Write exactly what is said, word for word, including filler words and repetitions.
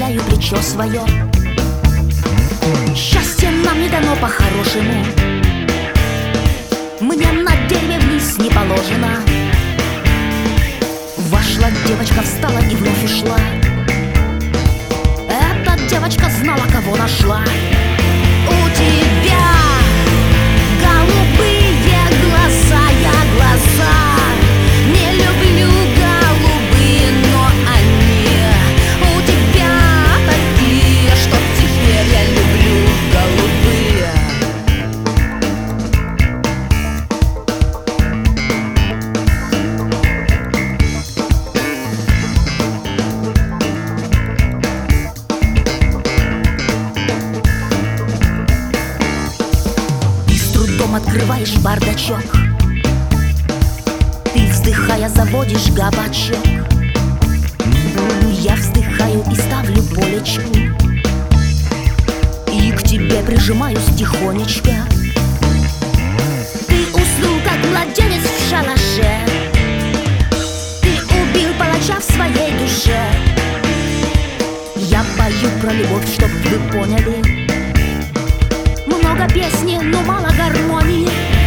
подставляю плечо свое. Счастье нам не дано по-хорошему, мне на дереве вниз не положено. Вошла девочка, встала и вновь ушла. Эта девочка знала, кого нашла. У тебя голубые глаза, я глаза не люблю голубые, но они у тебя такие, что теперь я люблю голубые. Открываешь бардачок, ты, вздыхая, заводишь габачок. Я вздыхаю и ставлю полечку, и к тебе прижимаюсь тихонечко. Ты уснул, как младенец в шалаше, ты убил палача в своей душе. Я пою про любовь, чтоб вы поняли. Много песни, но мало гармонии.